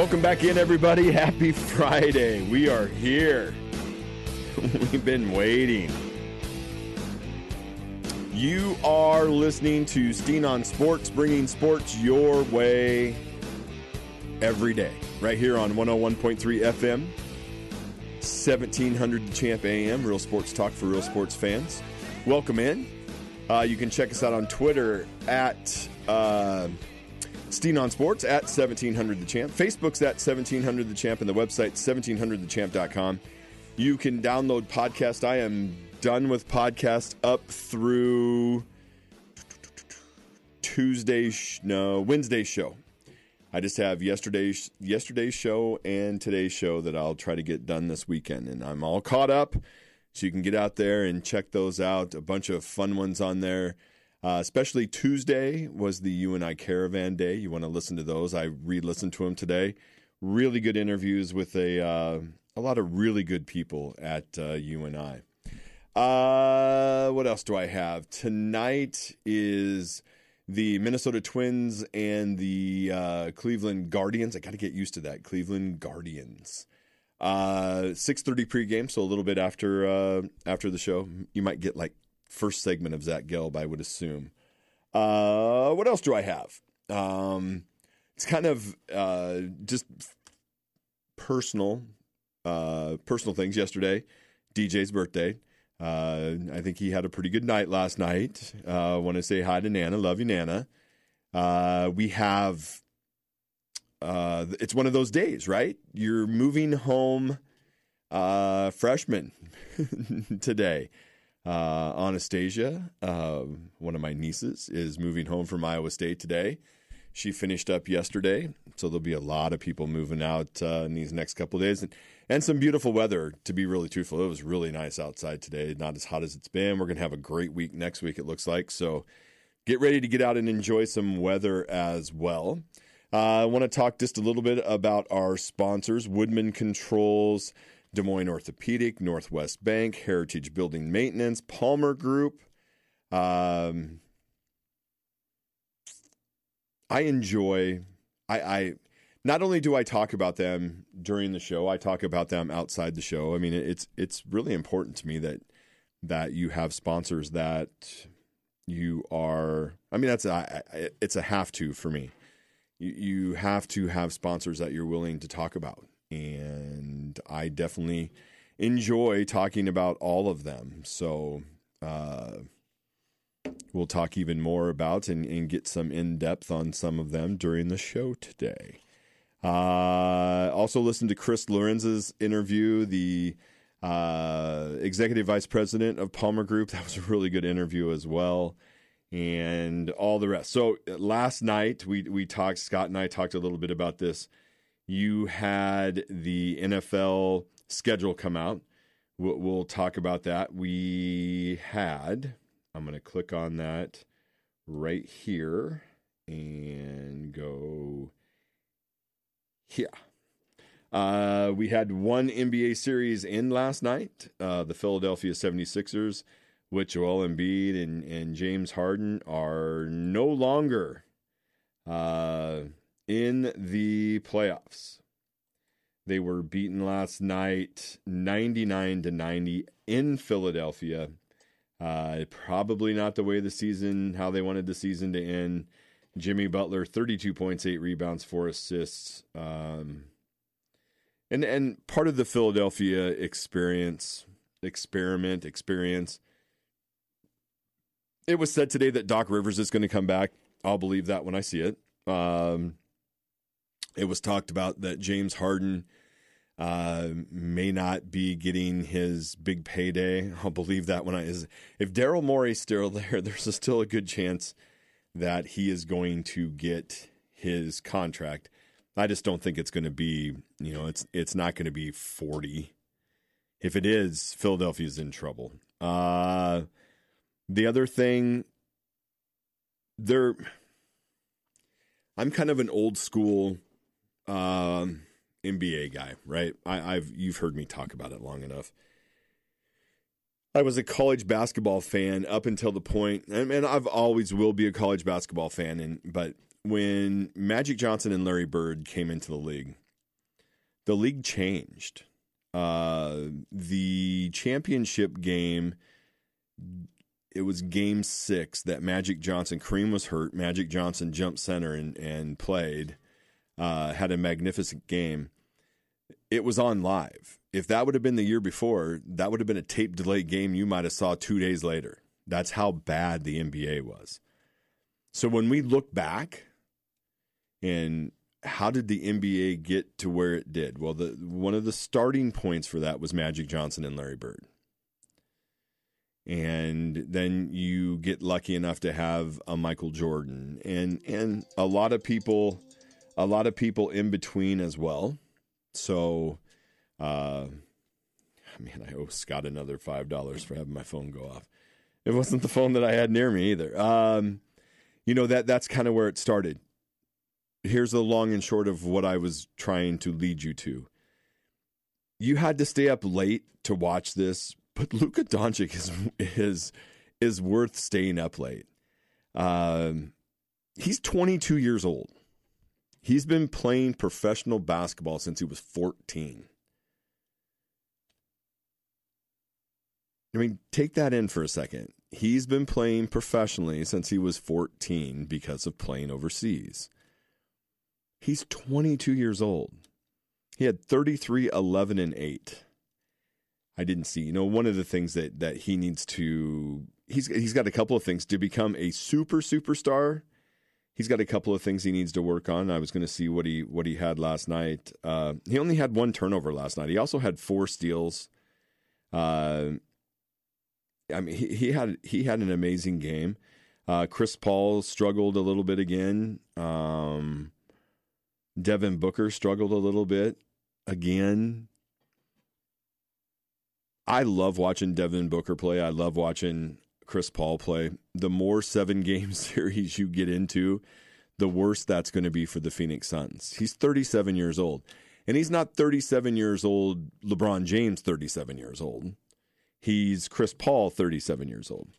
Welcome back in, everybody. Happy Friday. We are here. We've been waiting. You are listening to Steen on Sports, bringing sports your way every day. Right here on 101.3 FM, 1700 The Champ AM, Real Sports Talk for real sports fans. Welcome in. You can check us out on Twitter at Steen on Sports, at 1700 The Champ. Facebook's at 1700 The Champ, and the website 1700thechamp.com. You can download podcasts. I am done with podcasts up through Wednesday's show. I just have yesterday's show and today's show that I'll try to get done this weekend, and I'm all caught up, so you can get out there and check those out. A bunch of fun ones on there. Especially Tuesday was the UNI Caravan Day. You want to listen to those. I re-listened to them today. Really good interviews with a lot of really good people at UNI. What else do I have? Tonight is the Minnesota Twins and the Cleveland Guardians. I got to get used to that. Cleveland Guardians. 6:30 pregame, so a little bit after the show. You might get like first segment of Zach Gelb, I would assume. What else do I have? It's kind of just personal things. Yesterday, DJ's birthday. I think he had a pretty good night last night. I want to say hi to Nana. Love you, Nana. We have, it's one of those days, right? You're moving home freshman today. Anastasia, one of my nieces, is moving home from Iowa State today. She finished up yesterday, so there'll be a lot of people moving out in these next couple of days. And some beautiful weather, to be really truthful. It was really nice outside today, not as hot as it's been. We're going to have a great week next week, it looks like. So get ready to get out and enjoy some weather as well. I want to talk just a little bit about our sponsors, Woodman Controls, Des Moines Orthopedic, Northwest Bank, Heritage Building Maintenance, Palmer Group. I not only do I talk about them during the show, I talk about them outside the show. I mean, it's really important to me that you have sponsors that you are. I mean, it's a have to for me. You have to have sponsors that you're willing to talk about. And I definitely enjoy talking about all of them. So we'll talk even more about and get some in-depth on some of them during the show today. Also listen to Chris Lorenz's interview, the executive vice president of Palmer Group. That was a really good interview as well. And all the rest. So last night we talked, Scott and I talked a little bit about this. You had the NFL schedule come out. We'll talk about that. I'm going to click on that right here and go here. We had one NBA series in last night. The Philadelphia 76ers, with Joel Embiid and James Harden, are no longer in the playoffs. They were beaten last night 99-90 in Philadelphia. Probably not the way how they wanted the season to end. Jimmy Butler, 32 points, 8 rebounds, 4 assists. And part of the Philadelphia experience, it was said today that Doc Rivers is going to come back. I'll believe that when I see it. It was talked about that James Harden may not be getting his big payday. I'll believe that if Daryl Morey's still there, there's still a good chance that he is going to get his contract. I just don't think it's going to be, it's not going to be 40. If it is, Philadelphia's in trouble. The other thing, I'm kind of an old school NBA guy, right? You've heard me talk about it long enough. I was a college basketball fan up until the point, and I've always will be a college basketball fan. But when Magic Johnson and Larry Bird came into the league, the league changed. The championship game, it was game 6 that Magic Johnson, Kareem was hurt. Magic Johnson jumped center and played, had a magnificent game. It was on live. If that would have been the year before, that would have been a tape delay game you might have saw 2 days later. That's how bad the NBA was. So when we look back and how did the NBA get to where it did? Well, one of the starting points for that was Magic Johnson and Larry Bird. And then you get lucky enough to have a Michael Jordan and a lot of people in between as well. So, I owe Scott another $5 for having my phone go off. It wasn't the phone that I had near me either. That's kind of where it started. Here's the long and short of what I was trying to lead you to. You had to stay up late to watch this, but Luka Doncic is worth staying up late. He's 22 years old. He's been playing professional basketball since he was 14. I mean, take that in for a second. He's been playing professionally since he was 14 because of playing overseas. He's 22 years old. He had 33, 11, and 8. I didn't see. One of the things that he needs to... He's got a couple of things. To become a superstar, he's got a couple of things he needs to work on. I was going to see what he had last night. He only had 1 turnover last night. He also had 4 steals. He had an amazing game. Chris Paul struggled a little bit again. Devin Booker struggled a little bit again. I love watching Devin Booker play. I love watching Chris Paul play. The more 7-game series you get into, the worse that's going to be for the Phoenix Suns. He's 37 years old. And he's not 37 years old, LeBron James 37 years old. He's Chris Paul 37 years old.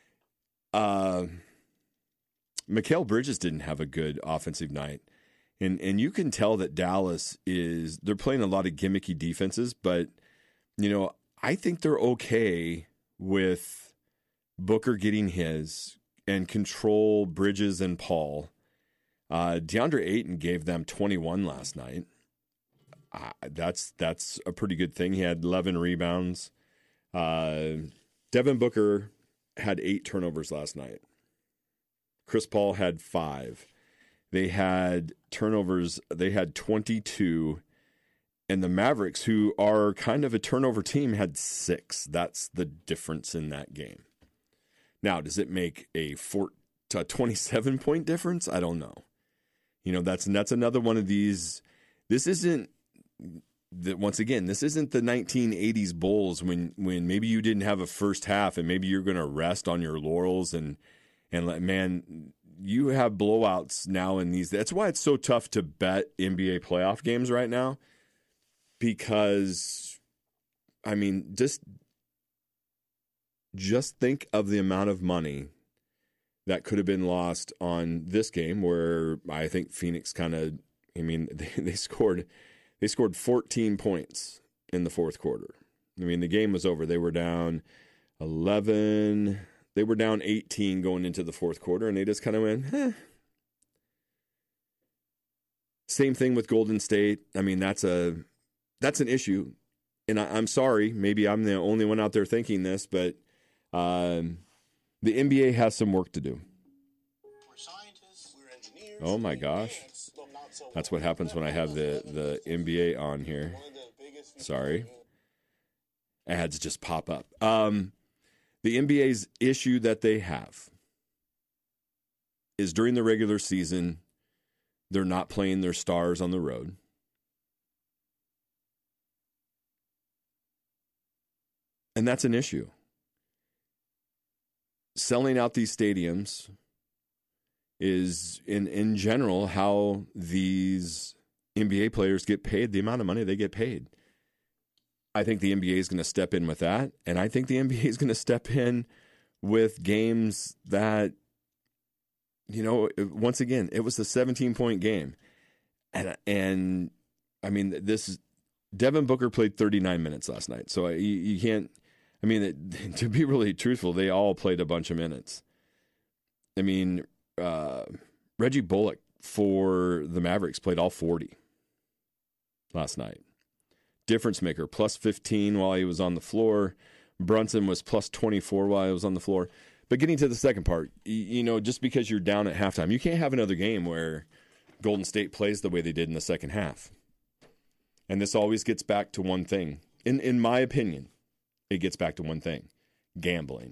Mikal Bridges didn't have a good offensive night. And you can tell that Dallas they're playing a lot of gimmicky defenses, but, I think they're okay with Booker getting his and control Bridges and Paul. DeAndre Ayton gave them 21 last night. That's a pretty good thing. He had 11 rebounds. Devin Booker had 8 turnovers last night. Chris Paul had 5. They had turnovers. They had 22. And the Mavericks, who are kind of a turnover team, had 6. That's the difference in that game. Now, does it make a 27-point difference? I don't know. That's another one of these. This isn't, once again, this isn't the 1980s Bulls when maybe you didn't have a first half and maybe you're going to rest on your laurels and man, you have blowouts now in these. That's why it's so tough to bet NBA playoff games right now. Because, just think of the amount of money that could have been lost on this game where I think Phoenix they scored 14 points in the fourth quarter. The game was over. They were down 11. They were down 18 going into the fourth quarter, and they just kind of went, Same thing with Golden State. That's an issue. And I'm sorry, maybe I'm the only one out there thinking this, but the NBA has some work to do. We're scientists, we're engineers. Oh my gosh. That's what happens when I have the NBA on here. Sorry. Ads just pop up. The NBA's issue that they have is during the regular season, they're not playing their stars on the road. And that's an issue. Selling out these stadiums is, in general, how these NBA players get paid, the amount of money they get paid. I think the NBA is going to step in with that, and I think the NBA is going to step in with games that, once again, it was a 17-point game. And this is, Devin Booker played 39 minutes last night. So you can't, I mean, to be really truthful, they all played a bunch of minutes. I mean, Reggie Bullock for the Mavericks played all 40 last night. Difference maker, plus 15 while he was on the floor. Brunson was plus 24 while he was on the floor. But getting to the second part, just because you're down at halftime, you can't have another game where Golden State plays the way they did in the second half. And this always gets back to one thing. In my opinion, it gets back to one thing: gambling.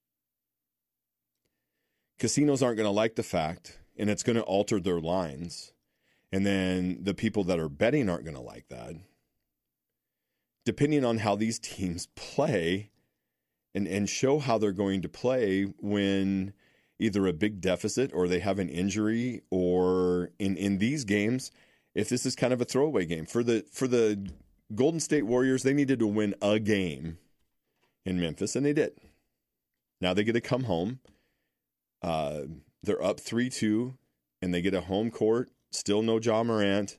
Casinos aren't going to like the fact, and it's going to alter their lines. And then the people that are betting aren't going to like that. Depending on how these teams play and show how they're going to play when either a big deficit or they have an injury, or in these games, if this is kind of a throwaway game. For the Golden State Warriors, they needed to win a game in Memphis, and they did. Now they get to come home. They're up 3-2, and they get a home court. Still no Ja Morant.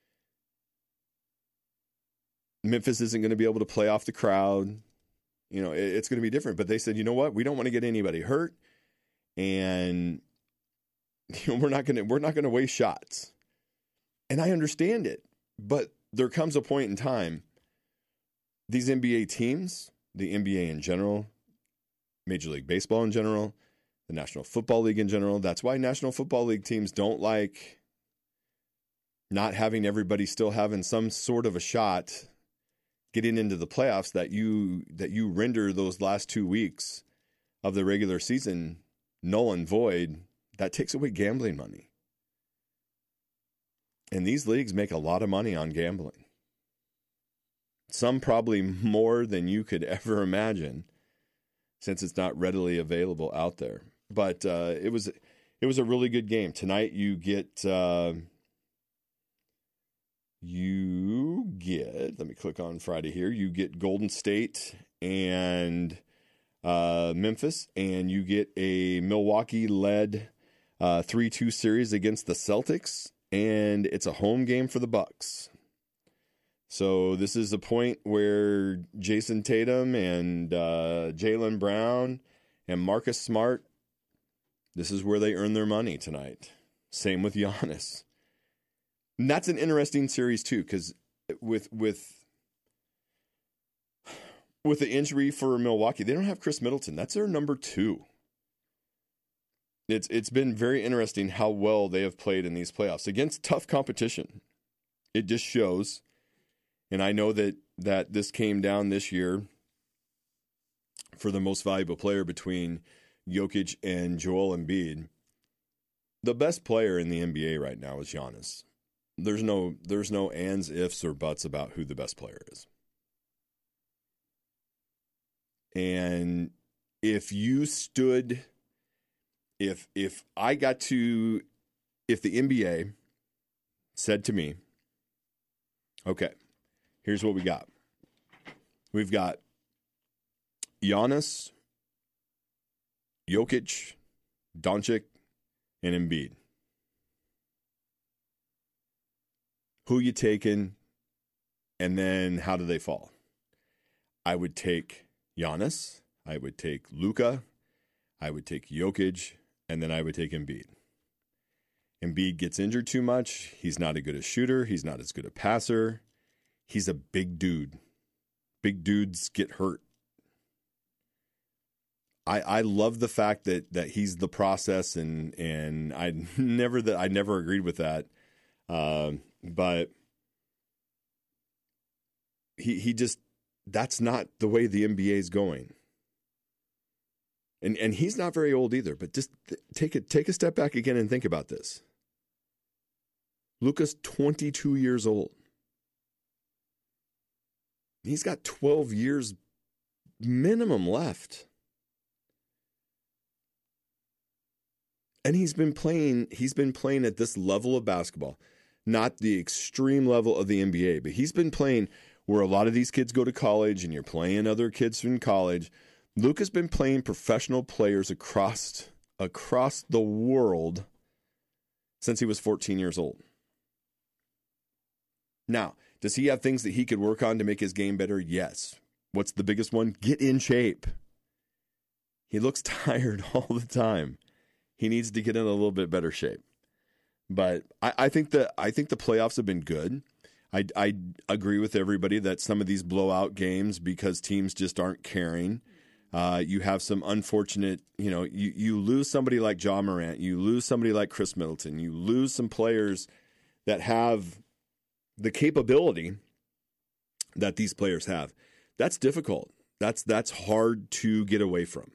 Memphis isn't going to be able to play off the crowd. It's going to be different. But they said, you know what? We don't want to get anybody hurt, and we're not going to waste shots. And I understand it, but there comes a point in time. These NBA teams, the NBA in general, Major League Baseball in general, the National Football League in general. That's why National Football League teams don't like not having everybody still having some sort of a shot getting into the playoffs, that you render those last 2 weeks of the regular season null and void. That takes away gambling money. And these leagues make a lot of money on gambling. Some probably more than you could ever imagine, since it's not readily available out there. But it was a really good game. Tonight you get, let me click on Friday here. You get Golden State and Memphis, and you get a Milwaukee-led 3-2 series against the Celtics, and it's a home game for the Bucks. So this is a point where Jason Tatum and Jaylen Brown and Marcus Smart, this is where they earn their money tonight. Same with Giannis. And that's an interesting series too, because with the injury for Milwaukee, they don't have Chris Middleton. That's their number 2. It's been very interesting how well they have played in these playoffs against tough competition. It just shows, and I know that this came down this year for the most valuable player between Jokic and Joel Embiid. The best player in the NBA right now is Giannis. There's no ands, ifs, or buts about who the best player is. And if the NBA said to me, okay, here's what we got. We've got Giannis, Jokic, Doncic, and Embiid. Who you taking, and then how do they fall? I would take Giannis, I would take Luka, I would take Jokic, and then I would take Embiid. Embiid gets injured too much. He's not as good a shooter. He's not as good a passer. He's a big dude. Big dudes get hurt. I love the fact that he's the process, and I never agreed with that. But he just, that's not the way the NBA is going. And he's not very old either, but just take a step back again and think about this. Luka's 22 years old. He's got 12 years minimum left. And he's been playing at this level of basketball, not the extreme level of the NBA, but he's been playing where a lot of these kids go to college and you're playing other kids from college. Luka's been playing professional players across the world since he was 14 years old. Now, Does he have things that he could work on to make his game better? Yes. What's the biggest one? Get in shape. He looks tired all the time. He needs to get in a little bit better shape. But I think the playoffs have been good. I agree with everybody that some of these blowout games, because teams just aren't caring, you have some unfortunate, you lose somebody like Ja Morant, you lose somebody like Chris Middleton, you lose some players that have the capability that these players have. That's difficult. That's hard to get away from.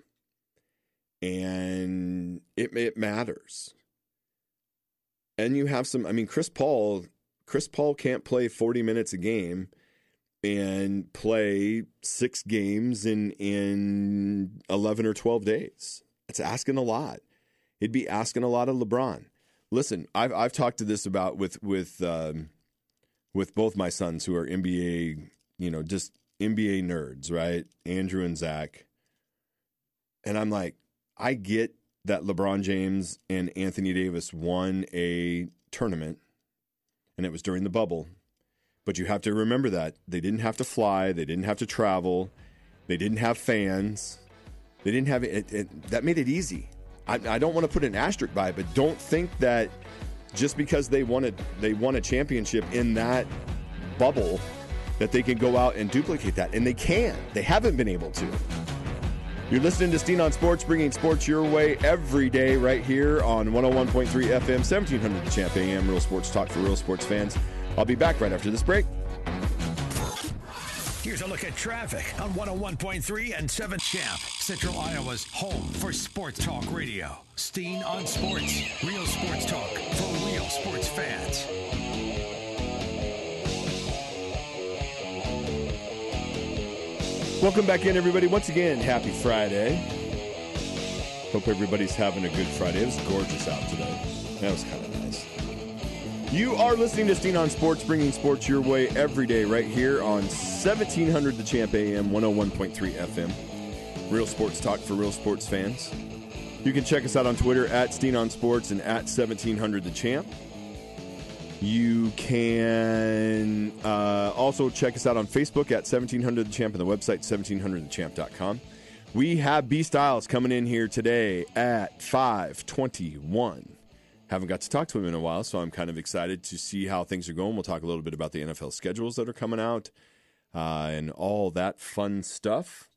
And it matters. And you have Chris Paul can't play 40 minutes a game and play 6 games in 11 or 12 days. That's asking a lot. It'd be asking a lot of LeBron. Listen, I've talked to this about with both my sons who are NBA, just NBA nerds, right? Andrew and Zach. And I'm like, I get that LeBron James and Anthony Davis won a tournament, and it was during the bubble. But you have to remember that they didn't have to fly, they didn't have to travel, they didn't have fans, they didn't have it. That made it easy. I don't want to put an asterisk by it, but don't think that just because they won a championship in that bubble that they can go out and duplicate that. And they can. They haven't been able to. You're listening to Steen on Sports, bringing sports your way every day right here on 101.3 FM, 1700 The Champ AM, real sports talk for real sports fans. I'll be back right after this break. Here's a look at traffic on 101.3 and 7 Champ, Central Iowa's home for sports talk radio. Steen on Sports, real sports talk for real sports fans. Welcome back in, everybody. Once again, happy Friday. Hope everybody's having a good Friday. It was gorgeous out today. That was kind of nice. You are listening to Steen on Sports, bringing sports your way every day right here on 1700 The Champ AM, 101.3 FM. Real sports talk for real sports fans. You can check us out on Twitter at Steen on Sports and at 1700 The Champ. You can also check us out on Facebook at 1700 The Champ and the website 1700thechamp.com. We have B Styles coming in here today at 5:21. Haven't got to talk to him in a while, so I'm kind of excited to see how things are going. We'll talk a little bit about the NFL schedules that are coming out and all that fun stuff.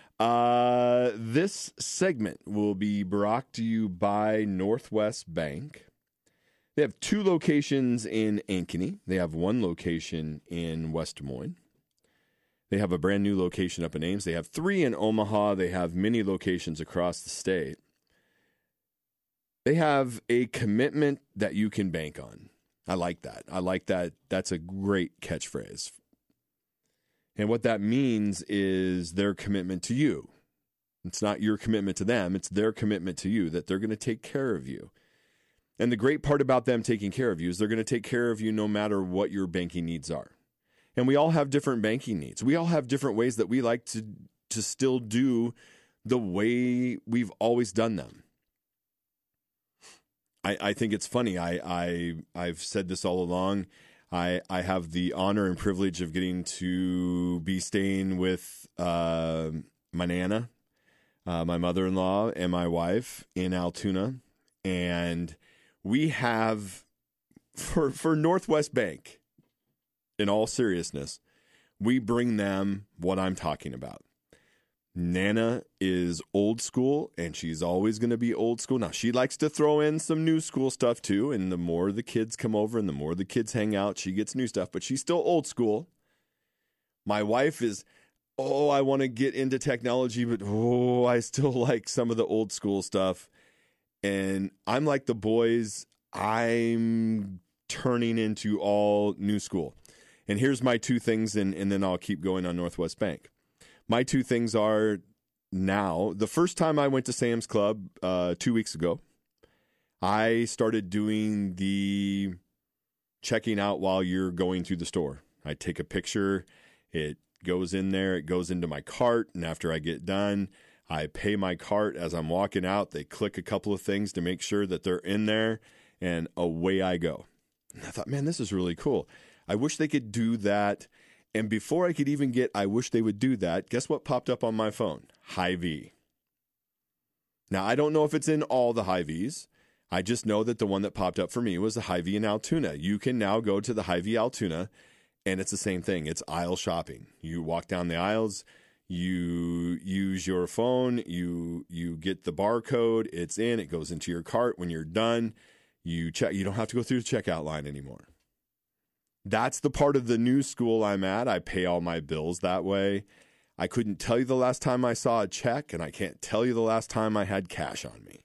This segment will be brought to you by Northwest Bank. They have 2 locations in Ankeny. They have 1 location in West Des Moines. They have a brand new location up in Ames. They have 3 in Omaha. They have many locations across the state. They have a commitment that you can bank on. I like that. I like that. That's a great catchphrase. And what that means is their commitment to you. It's not your commitment to them. It's their commitment to you, that they're going to take care of you. And the great part about them taking care of you is they're going to take care of you no matter what your banking needs are. And we all have different banking needs. We all have different ways that we like to still do the way we've always done them. I think it's funny. I've said this all along. I have the honor and privilege of getting to be staying with my Nana, my mother-in-law, and my wife in Altoona. And we have, for Northwest Bank, in all seriousness, we bring them what I'm talking about. Nana is old school, and she's always going to be old school. Now, she likes to throw in some new school stuff, too, and the more the kids come over and the more the kids hang out, she gets new stuff, but she's still old school. My wife is, I want to get into technology, but, I still like some of the old school stuff. And I'm like the boys, I'm turning into all new school. And here's my 2 things, and then I'll keep going on Northwest Bank. My 2 things are now, the first time I went to Sam's Club 2 weeks ago, I started doing the checking out while you're going through the store. I take a picture, it goes in there, it goes into my cart, and after I get done, I pay my cart as I'm walking out. They click a couple of things to make sure that they're in there, and away I go. And I thought, man, this is really cool. I wish they could do that. And before I could even get, I wish they would do that, guess what popped up on my phone? Hy-Vee. Now, I don't know if it's in all the Hy-Vees. I just know that the one that popped up for me was the Hy-Vee in Altoona. You can now go to the Hy-Vee Altoona, and it's the same thing. It's aisle shopping. You walk down the aisles, you use your phone, you get the barcode, it's in, it goes into your cart. When you're done, you check. You don't have to go through the checkout line anymore. That's the part of the new school I'm at. I pay all my bills that way. I couldn't tell you the last time I saw a check, and I can't tell you the last time I had cash on me.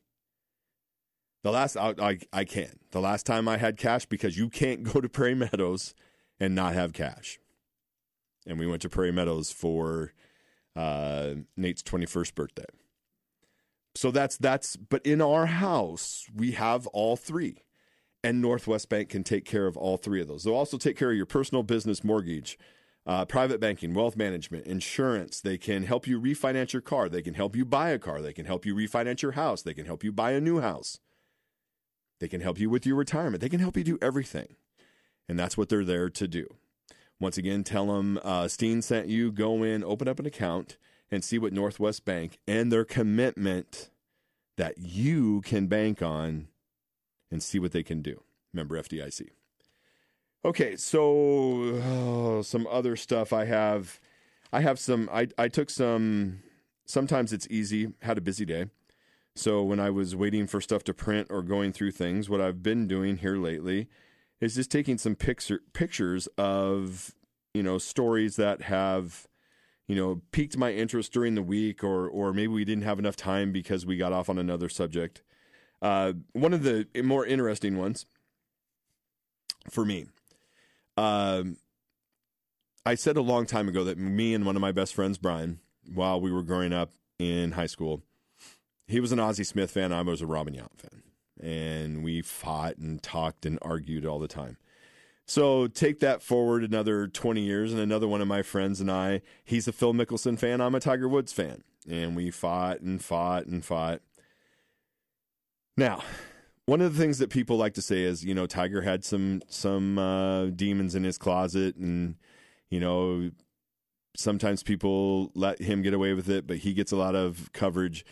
I can. The last time I had cash, because you can't go to Prairie Meadows and not have cash. And we went to Prairie Meadows for Nate's 21st birthday. So but in our house, we have all three. And Northwest Bank can take care of all three of those. They'll also take care of your personal business mortgage, private banking, wealth management, insurance. They can help you refinance your car. They can help you buy a car. They can help you refinance your house. They can help you buy a new house. They can help you with your retirement. They can help you do everything. And that's what they're there to do. Once again, tell them Steen sent you. Go in, open up an account, and see what Northwest Bank and their commitment that you can bank on, and see what they can do. Member FDIC. Okay, so some other stuff I have. I took some, sometimes it's easy, had a busy day. So when I was waiting for stuff to print or going through things, what I've been doing here lately is just taking some pictures of, stories that have, piqued my interest during the week, or maybe we didn't have enough time because we got off on another subject. One of the more interesting ones for me, I said a long time ago that me and one of my best friends, Brian, while we were growing up in high school, he was an Ozzie Smith fan. I was a Robin Yount fan. And we fought and talked and argued all the time. So take that forward another 20 years, and another one of my friends and I, he's a Phil Mickelson fan. I'm a Tiger Woods fan. And we fought and fought and fought. Now, one of the things that people like to say is, Tiger had some demons in his closet, and, sometimes people let him get away with it, but he gets a lot of coverage.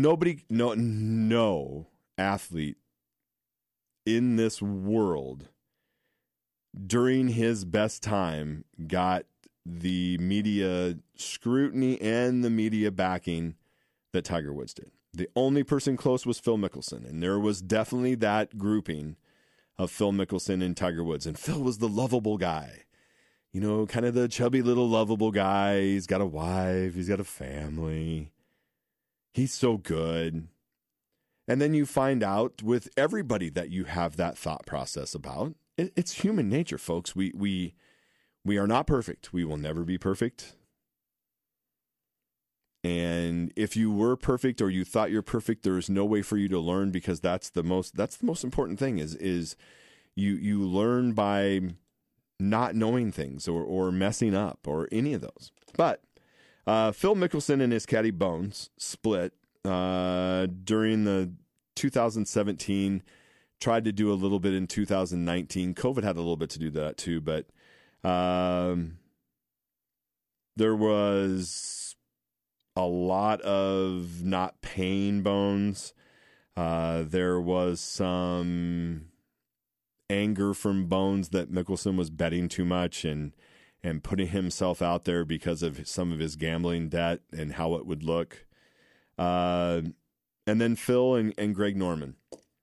No athlete in this world during his best time got the media scrutiny and the media backing that Tiger Woods did. The only person close was Phil Mickelson, and there was definitely that grouping of Phil Mickelson and Tiger Woods. And Phil was the lovable guy, kind of the chubby little lovable guy. He's got a wife, he's got a family. He's so good. And then you find out with everybody that you have that thought process about. It's human nature, folks. We are not perfect. We will never be perfect. And if you were perfect, or you thought you're perfect, there is no way for you to learn, because that's the most important thing is you learn by not knowing things or messing up or any of those. But Phil Mickelson and his caddy Bones split during the 2017, tried to do a little bit in 2019. COVID had a little bit to do that too, but there was a lot of not paying Bones. There was some anger from Bones that Mickelson was betting too much and putting himself out there because of some of his gambling debt and how it would look. And then Phil and Greg Norman.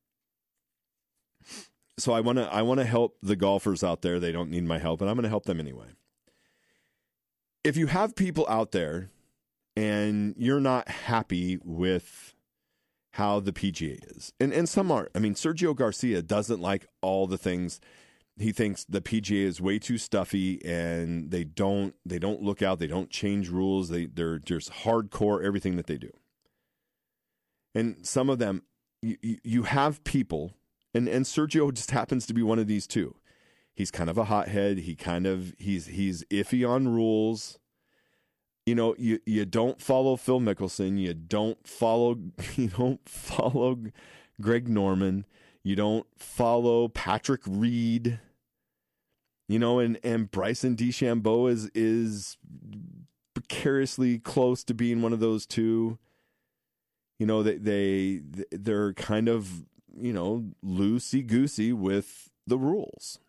So I want to help the golfers out there. They don't need my help, and I'm going to help them anyway. If you have people out there and you're not happy with how the PGA is, and some aren't. I mean, Sergio Garcia doesn't like all the things. He thinks the PGA is way too stuffy, and they don't look out. They don't change rules. They're just hardcore everything that they do. And some of them, you have people, and Sergio just happens to be one of these too. He's kind of a hothead. He's iffy on rules. You don't follow Phil Mickelson. You don't follow Greg Norman. You don't follow Patrick Reed. And Bryson DeChambeau is precariously close to being one of those two. They're kind of, loosey-goosey with the rules.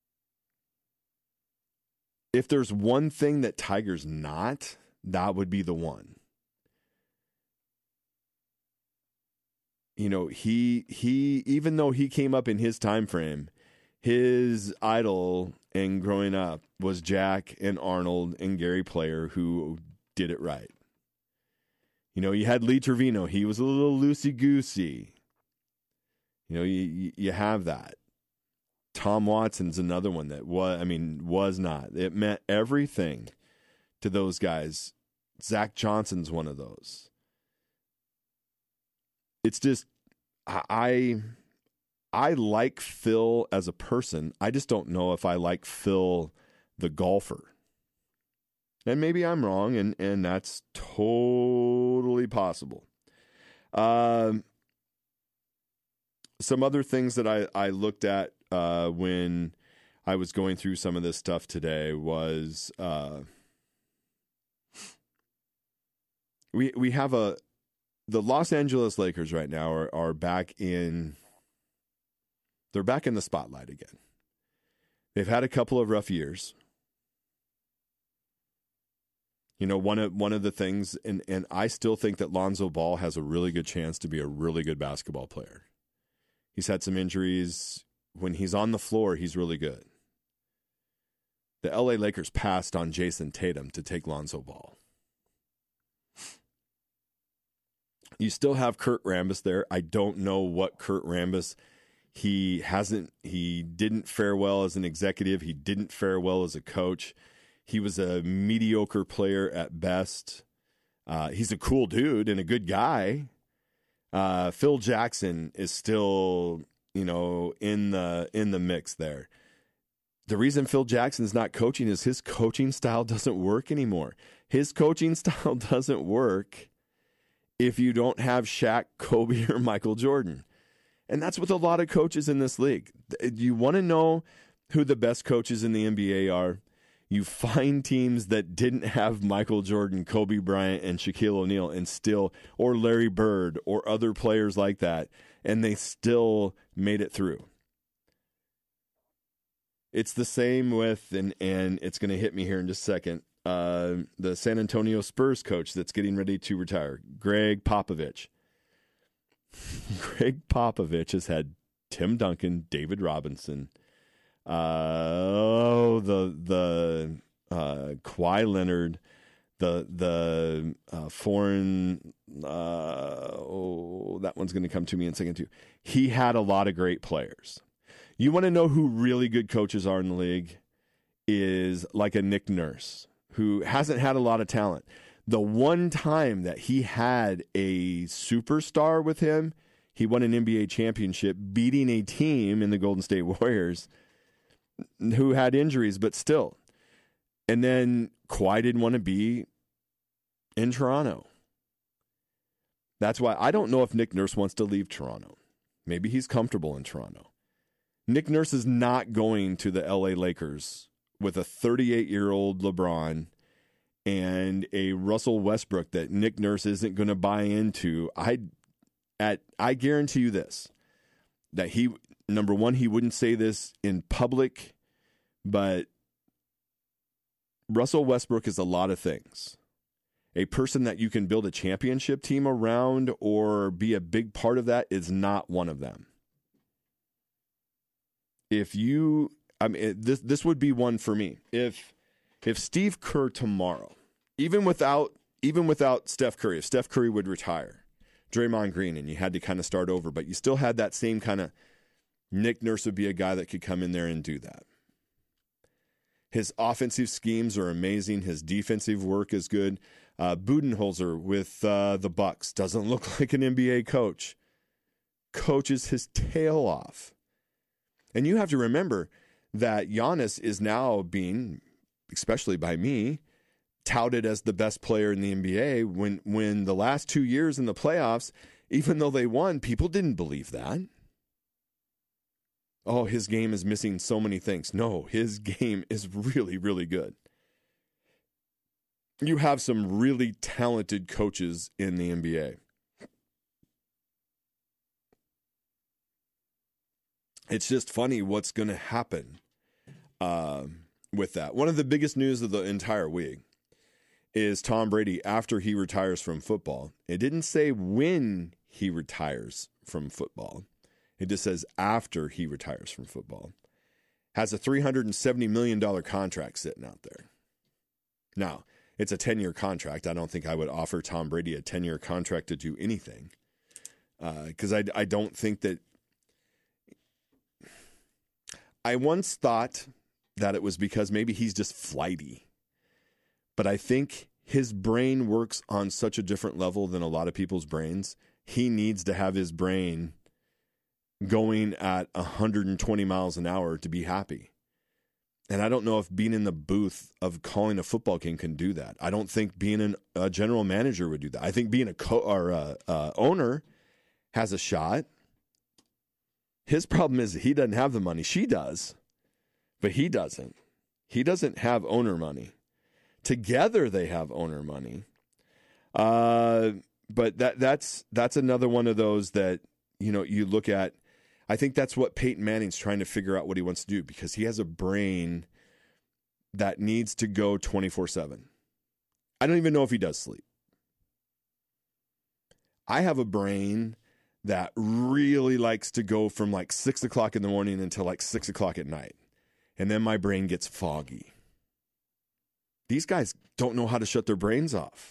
If there's one thing that Tiger's not, that would be the one. He even though he came up in his time frame, his idol and growing up was Jack and Arnold and Gary Player, who did it right. You had Lee Trevino. He was a little loosey-goosey. You have that. Tom Watson's another one that was not. It meant everything to those guys. Zach Johnson's one of those. It's just, I like Phil as a person. I just don't know if I like Phil the golfer. And maybe I'm wrong, and that's totally possible. Some other things that I looked at when I was going through some of this stuff today was we have the Los Angeles Lakers right now are back in. They're back in the spotlight again. They've had a couple of rough years. One of the things, and I still think that Lonzo Ball has a really good chance to be a really good basketball player. He's had some injuries. When he's on the floor, he's really good. The LA Lakers passed on Jason Tatum to take Lonzo Ball. You still have Kurt Rambis there. I don't know what Kurt Rambis, he didn't fare well as an executive. He didn't fare well as a coach. He was a mediocre player at best. He's a cool dude and a good guy. Phil Jackson is still, in the mix there. The reason Phil Jackson's not coaching is his coaching style doesn't work anymore. His coaching style doesn't work if you don't have Shaq, Kobe, or Michael Jordan. And that's with a lot of coaches in this league. You want to know who the best coaches in the NBA are? You find teams that didn't have Michael Jordan, Kobe Bryant, and Shaquille O'Neal, or Larry Bird, or other players like that, and they still made it through. It's the same with, and it's going to hit me here in just a second, the San Antonio Spurs coach that's getting ready to retire, Greg Popovich. Greg Popovich has had Tim Duncan, David Robinson, the Kawhi Leonard, the foreign, that one's going to come to me in a second too. He had a lot of great players. You want to know who really good coaches are in the league? Is like a Nick Nurse, who hasn't had a lot of talent. The one time that he had a superstar with him, he won an NBA championship, beating a team in the Golden State Warriors who had injuries, but still. And then Kawhi didn't want to be in Toronto. That's why I don't know if Nick Nurse wants to leave Toronto. Maybe he's comfortable in Toronto. Nick Nurse is not going to the LA Lakers with a 38-year-old LeBron and a Russell Westbrook that Nick Nurse isn't going to buy into. I guarantee you this, that he, number one, he wouldn't say this in public, but Russell Westbrook is a lot of things. A person that you can build a championship team around or be a big part of that is not one of them. This would be one for me. If Steve Kerr tomorrow, even without Steph Curry, if Steph Curry would retire, Draymond Green, and you had to kind of start over, but you still had that same kind of, Nick Nurse would be a guy that could come in there and do that. His offensive schemes are amazing. His defensive work is good. Budenholzer with the Bucks doesn't look like an NBA coach. Coaches his tail off. And you have to remember that Giannis is now being, especially by me, touted as the best player in the NBA when the last 2 years in the playoffs, even though they won, people didn't believe that. oh, his game is missing so many things. No, his game is really, really good. You have some really talented coaches in the NBA. It's just funny what's going to happen with that. One of the biggest news of the entire week is Tom Brady after he retires from football. It didn't say when he retires from football. It just says after he retires from football. Has a $370 million contract sitting out there. Now, it's a 10-year contract. I don't think I would offer Tom Brady a 10-year contract to do anything. Because I don't think that... I once thought that it was because maybe he's just flighty. But I think his brain works on such a different level than a lot of people's brains. He needs to have his brain going at 120 miles an hour to be happy. And I don't know if being in the booth of calling a football game can do that. I don't think being a general manager would do that. I think being a owner has a shot. His problem is he doesn't have the money. She does, but he doesn't. He doesn't have owner money. Together they have owner money. But that's another one of those that, you know, you look at. I think that's what Peyton Manning's trying to figure out what he wants to do, because he has a brain that needs to go 24/7. I don't even know if he does sleep. I have a brain that really likes to go from like 6 o'clock in the morning until like 6 o'clock at night. And then my brain gets foggy. These guys don't know how to shut their brains off.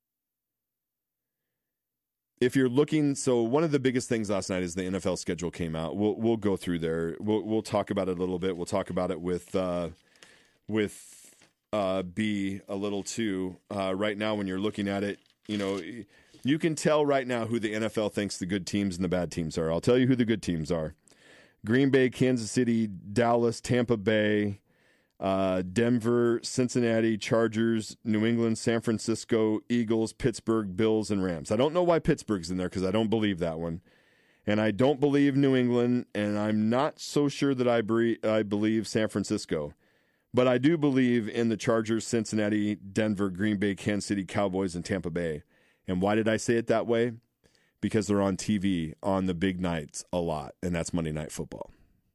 If you're looking, so one of the biggest things last night is the NFL schedule came out. We'll go through there. We'll talk about it a little bit. We'll talk about it with B a little too. Right now, when you're looking at it, you know, you can tell right now who the NFL thinks the good teams and the bad teams are. I'll tell you who the good teams are: Green Bay, Kansas City, Dallas, Tampa Bay, Denver, Cincinnati, Chargers, New England, San Francisco, Eagles, Pittsburgh, Bills, and Rams. I don't know why Pittsburgh's in there because I don't believe that one. And I don't believe New England, and I'm not so sure that I believe San Francisco. But I do believe in the Chargers, Cincinnati, Denver, Green Bay, Kansas City, Cowboys, and Tampa Bay. And why did I say it that way? Because they're on TV on the big nights a lot, and that's Monday Night Football.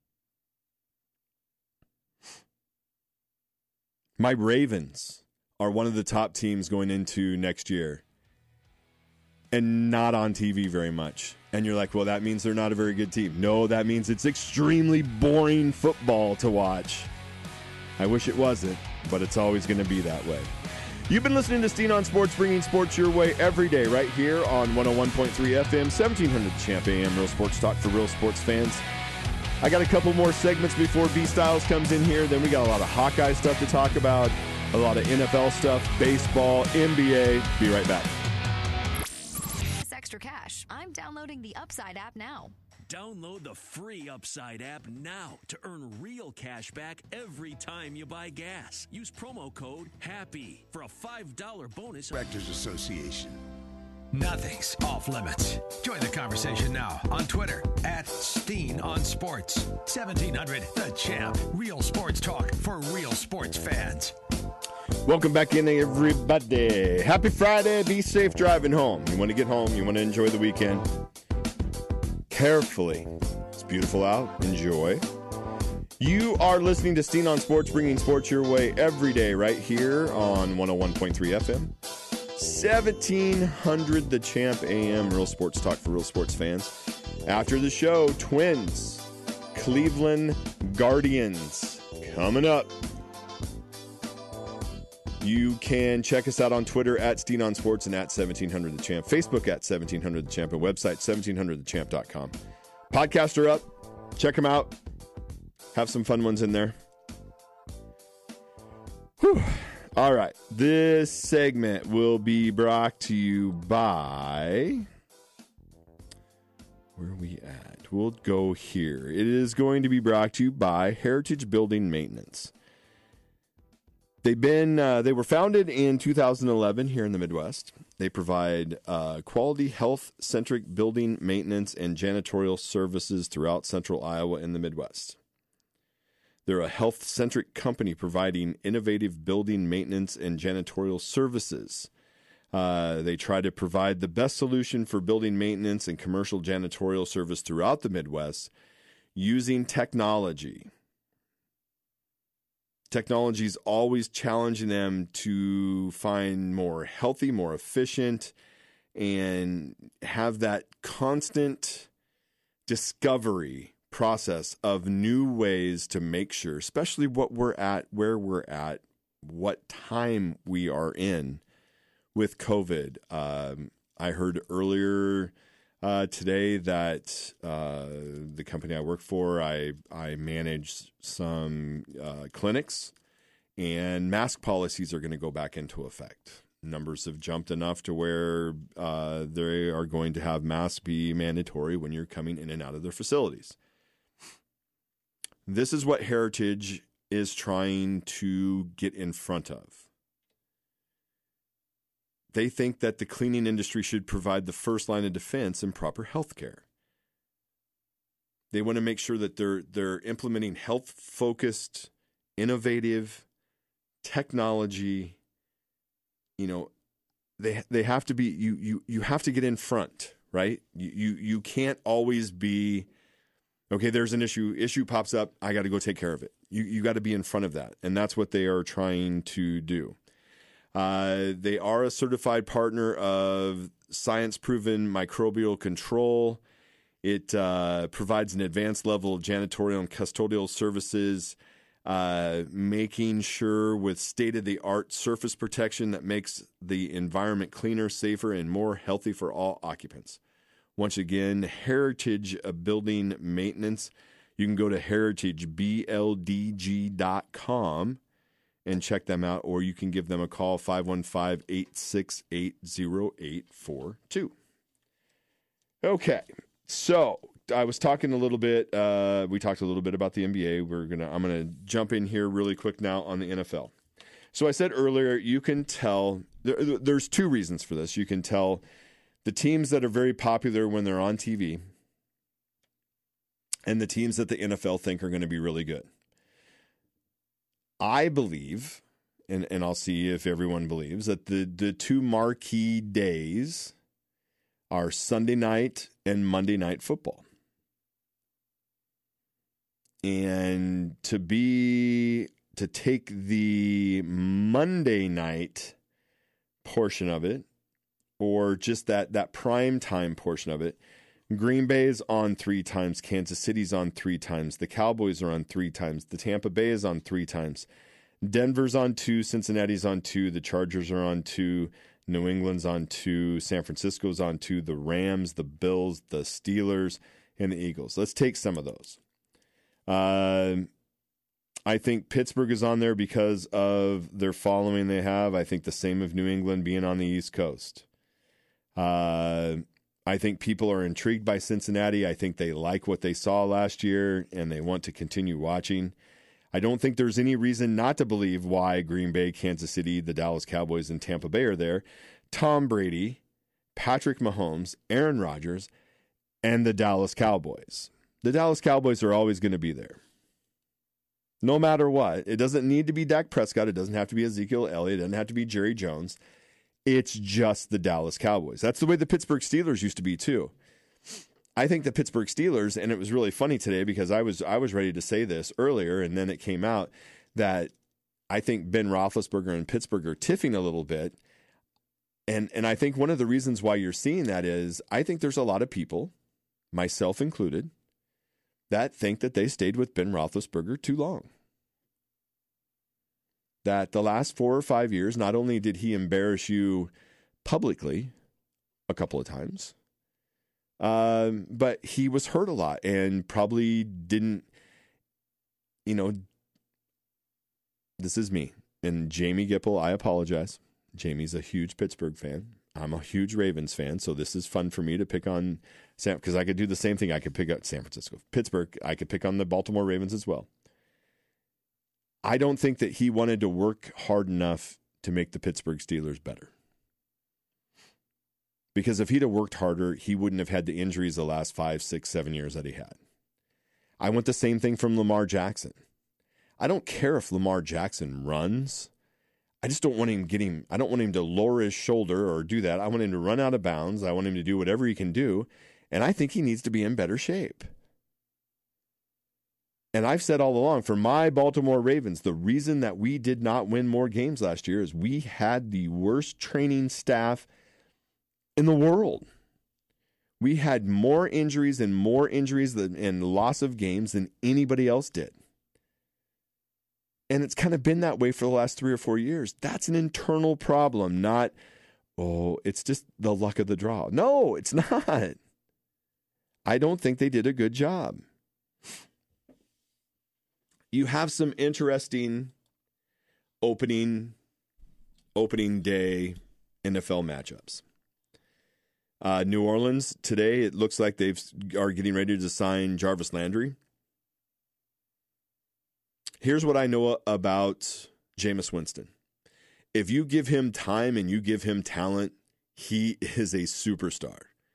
My Ravens are one of the top teams going into next year and not on TV very much. And you're like, well, that means they're not a very good team. No, that means it's extremely boring football to watch. I wish it wasn't, but it's always going to be that way. You've been listening to Steen on Sports, bringing sports your way every day right here on 101.3 FM, 1700 Champ AM, Real Sports Talk for real sports fans. I got a couple more segments before B Styles comes in here. Then we got a lot of Hawkeye stuff to talk about, a lot of NFL stuff, baseball, NBA. Be right back. Extra cash. I'm downloading the Upside app now. Download the free Upside app now to earn real cash back every time you buy gas. Use promo code HAPPY for a $5 bonus. Directors Association. Nothing's off limits. Join the conversation now on Twitter at Steen on Sports. 1700 The Champ. Real sports talk for real sports fans. Welcome back in, everybody. Happy Friday. Be safe driving home. You want to get home. You want to enjoy the weekend. Carefully. It's beautiful out. Enjoy. You are listening to Steen on Sports, bringing sports your way every day right here on 101.3 FM. 1700 The Champ AM, real sports talk for real sports fans. After the show, Twins, Cleveland Guardians, coming up. You can check us out on Twitter at Steen on Sports and at 1700 The Champ. Facebook at 1700 The Champ and website 1700thechamp.com. Podcasts are up. Check them out. Have some fun ones in there. Whew. All right. This segment will be brought to you by... Where are we at? We'll go here. It is going to be brought to you by Heritage Building Maintenance. They were founded in 2011 here in the Midwest, They provide quality, health-centric building maintenance and janitorial services throughout central Iowa and the Midwest. They're a health-centric company providing innovative building maintenance and janitorial services. They try to provide the best solution for building maintenance and commercial janitorial service throughout the Midwest using technology. Technology is always challenging them to find more healthy, more efficient, and have that constant discovery process of new ways to make sure, especially what we're at, where we're at, what time we are in with COVID. I heard earlier today that the company I work for, I manage some clinics, and mask policies are going to go back into effect. Numbers have jumped enough to where they are going to have masks be mandatory when you're coming in and out of their facilities. This is what Heritage is trying to get in front of. They think that the cleaning industry should provide the first line of defense in proper health care. They want to make sure that they're implementing health-focused, innovative technology. You know, they have to be you have to get in front, right? You can't always be, okay, there's an issue pops up, I got to go take care of it. You got to be in front of that, and that's what they are trying to do. They are a certified partner of science-proven microbial control. It provides an advanced level of janitorial and custodial services, making sure with state-of-the-art surface protection that makes the environment cleaner, safer, and more healthy for all occupants. Once again, Heritage Building Maintenance. You can go to heritagebldg.com and check them out, or you can give them a call, 515-868-0842. Okay, so I was talking a little bit, we talked a little bit about the NBA. I'm going to jump in here really quick now on the NFL. So I said earlier, you can tell, there's two reasons for this. You can tell the teams that are very popular when they're on TV and the teams that the NFL think are going to be really good. I believe, and I'll see if everyone believes, that the two marquee days are Sunday night and Monday night football. And to take the Monday night portion of it, or just that prime time portion of it, Green Bay's on 3 times, Kansas City's on 3 times, the Cowboys are on 3 times, the Tampa Bay is on 3 times, Denver's on 2, Cincinnati's on 2, the Chargers are on 2, New England's on 2, San Francisco's on 2, the Rams, the Bills, the Steelers, and the Eagles. Let's take some of those. I think Pittsburgh is on there because of their following they have. I think the same of New England being on the East Coast. I think people are intrigued by Cincinnati. I think they like what they saw last year, and they want to continue watching. I don't think there's any reason not to believe why Green Bay, Kansas City, the Dallas Cowboys, and Tampa Bay are there. Tom Brady, Patrick Mahomes, Aaron Rodgers, and the Dallas Cowboys. The Dallas Cowboys are always going to be there. No matter what. It doesn't need to be Dak Prescott. It doesn't have to be Ezekiel Elliott. It doesn't have to be Jerry Jones. It's just the Dallas Cowboys. That's the way the Pittsburgh Steelers used to be too. I think the Pittsburgh Steelers, and it was really funny today because I was ready to say this earlier, and then it came out that I think Ben Roethlisberger and Pittsburgh are tiffing a little bit. And I think one of the reasons why you're seeing that is I think there's a lot of people, myself included, that think that they stayed with Ben Roethlisberger too long. That the last 4 or 5 years, not only did he embarrass you publicly a couple of times, but he was hurt a lot and probably didn't, this is me. And Jamie Gipple, I apologize. Jamie's a huge Pittsburgh fan. I'm a huge Ravens fan, so this is fun for me to pick on Sam, because I could do the same thing. I could pick up San Francisco. Pittsburgh, I could pick on the Baltimore Ravens as well. I don't think that he wanted to work hard enough to make the Pittsburgh Steelers better. Because if he'd have worked harder, he wouldn't have had the injuries the last 5, 6, 7 years that he had. I want the same thing from Lamar Jackson. I don't care if Lamar Jackson runs. I just don't want him I don't want him to lower his shoulder or do that. I want him to run out of bounds. I want him to do whatever he can do. And I think he needs to be in better shape. And I've said all along, for my Baltimore Ravens, the reason that we did not win more games last year is we had the worst training staff in the world. We had more injuries and loss of games than anybody else did. And it's kind of been that way for the last 3 or 4 years. That's an internal problem, not, it's just the luck of the draw. No, it's not. I don't think they did a good job. You have some interesting opening day NFL matchups. New Orleans today, it looks like they are getting ready to sign Jarvis Landry. Here's what I know about Jameis Winston. If you give him time and you give him talent, he is a superstar.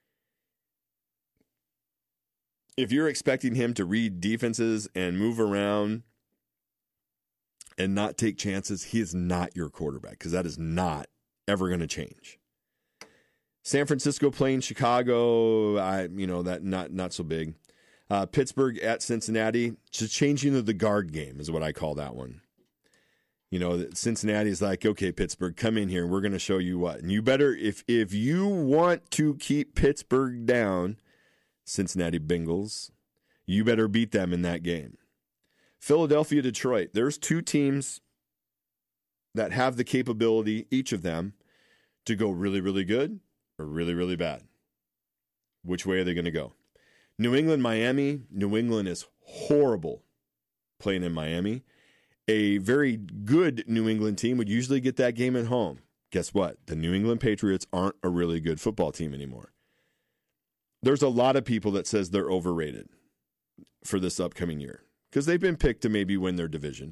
If you're expecting him to read defenses and move around and not take chances, he is not your quarterback, because that is not ever going to change. San Francisco playing Chicago, that not so big. Pittsburgh at Cincinnati, just changing the guard game is what I call that one. Cincinnati is like, okay, Pittsburgh, come in here and we're going to show you what. And you better, if you want to keep Pittsburgh down, Cincinnati Bengals, you better beat them in that game. Philadelphia, Detroit, there's two teams that have the capability, each of them, to go really, really good or really, really bad. Which way are they going to go? New England, Miami. New England is horrible playing in Miami. A very good New England team would usually get that game at home. Guess what? The New England Patriots aren't a really good football team anymore. There's a lot of people that says they're overrated for this upcoming year because they've been picked to maybe win their division.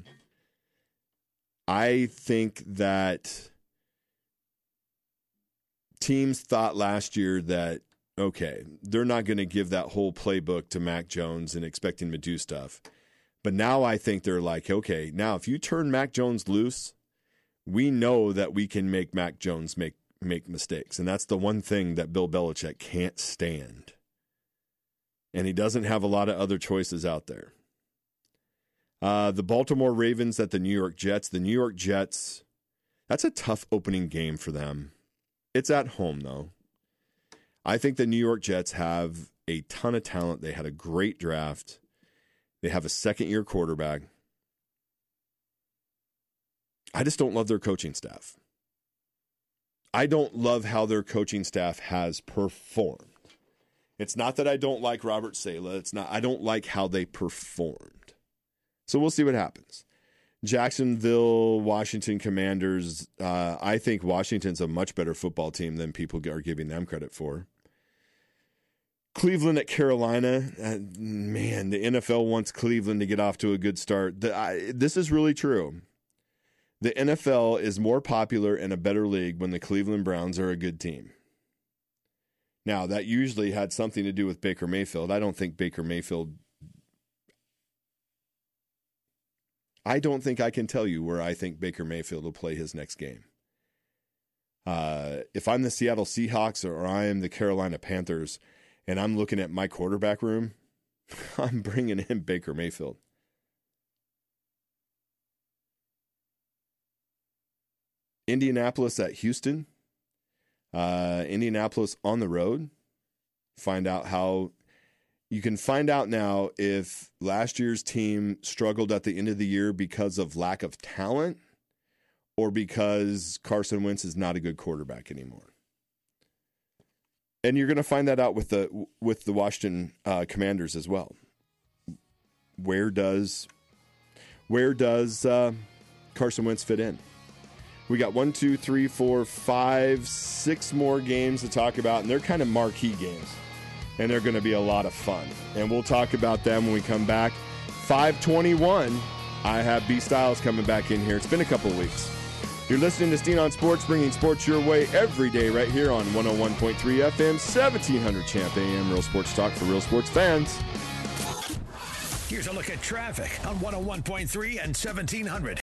I think that teams thought last year that, okay, they're not going to give that whole playbook to Mac Jones and expect him to do stuff. But now I think they're like, okay, now if you turn Mac Jones loose, we know that we can make Mac Jones make mistakes. And that's the one thing that Bill Belichick can't stand. And he doesn't have a lot of other choices out there. The Baltimore Ravens at the New York Jets. The New York Jets, that's a tough opening game for them. It's at home, though. I think the New York Jets have a ton of talent. They had a great draft. They have a second-year quarterback. I just don't love their coaching staff. I don't love how their coaching staff has performed. It's not that I don't like Robert Saleh. I don't like how they performed. So we'll see what happens. Jacksonville, Washington Commanders. I think Washington's a much better football team than people are giving them credit for. Cleveland at Carolina. Man, the NFL wants Cleveland to get off to a good start. This is really true. The NFL is more popular and a better league when the Cleveland Browns are a good team. Now, that usually had something to do with Baker Mayfield. I don't think I can tell you where I think Baker Mayfield will play his next game. If I'm the Seattle Seahawks or I am the Carolina Panthers and I'm looking at my quarterback room, I'm bringing in Baker Mayfield. Indianapolis at Houston. Indianapolis on the road. You can find out now if last year's team struggled at the end of the year because of lack of talent or because Carson Wentz is not a good quarterback anymore. And you're going to find that out with the Washington Commanders as well. Where does Carson Wentz fit in? We got 1, 2, 3, 4, 5, 6 more games to talk about, and they're kind of marquee games. And they're going to be a lot of fun. And we'll talk about them when we come back. 5:21, I have B Styles coming back in here. It's been a couple of weeks. You're listening to Steen on Sports, bringing sports your way every day right here on 101.3 FM, 1700 Champ AM, Real Sports Talk for real sports fans. Here's a look at traffic on 101.3 and 1700.